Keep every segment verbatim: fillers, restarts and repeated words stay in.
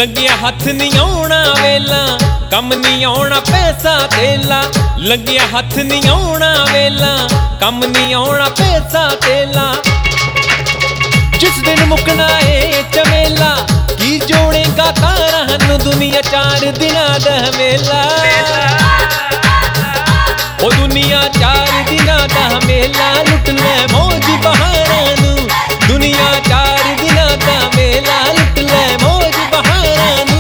लग्या हथ नहीं आउणा वेला, कम नहीं आउणा पैसा तेला। लग्या हथ नहीं आउणा वेला, कम नहीं आउणा पैसा तेला। जिस दिन मुकना है चमेला, की जोड़ेगा तारा हनु दुनिया चार दिना दा मेला। ओ दुनिया चार दिना दा मेला, लुट ले मौज बहारा नू। दुनिया चार दिना दा मेला, लुट ले मौज बहारा नू।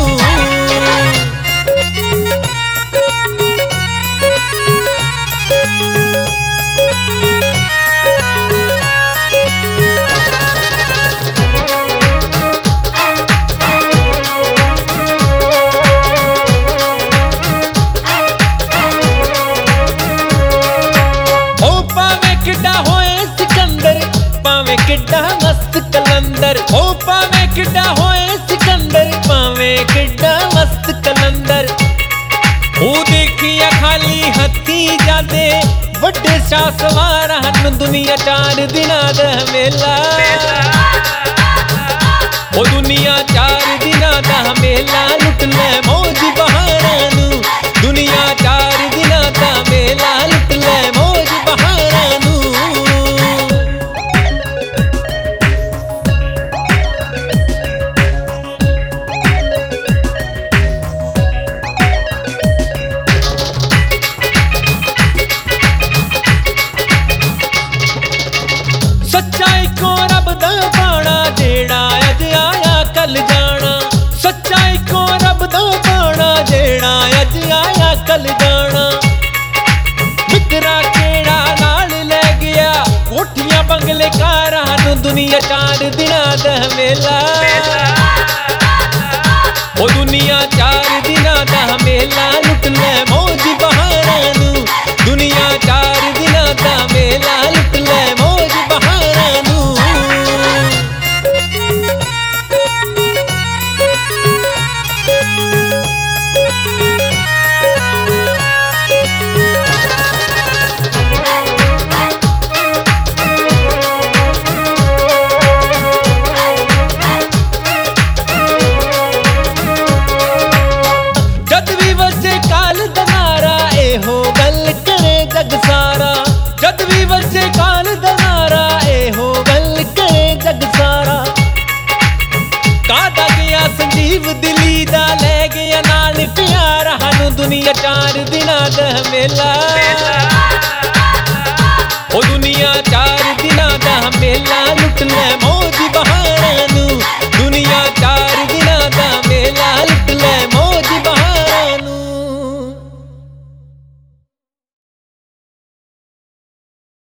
किड्डा मस्त कलंदर, ओ पावे किड्डा होए सिकंदर, पावे किड्डा मस्त कलंदर। ओ देखिया खाली हथी जादे, बड़े शाह सवार हन दुनिया चार दिना दा मेला। ओ दुनिया चार दिना दा मेला, लुट ले मौज बहारा नू। दुनिया चार दिना दा मेला, लुट ले मौज बहारा नू। सच्चाई को रब दा बाणा, जेड़ा अज आया कल जाना। सच्चाई को रब दा बाणा, जेड़ा अज आया कल जाना। मित्रा केड़ा नाल ले गया, कोठियां बंगले कारां नू दुनिया चार दिना दा मेला। ओ दुनिया चार दिना दा मेला, लुट ले मौज बहारा नू। दुनिया चार दिना दा मेला, लुट ले मौज बहारा नू। जद भी वजे काल दनारा, ए हो गल करे जग सारा। जद भी वजे काल दनारा, ए हो गल करे जग सारा। कादा गया संजीव दिली दा, ले गया नाल प्यारा हनु दुनिया चार दिना दा मेला।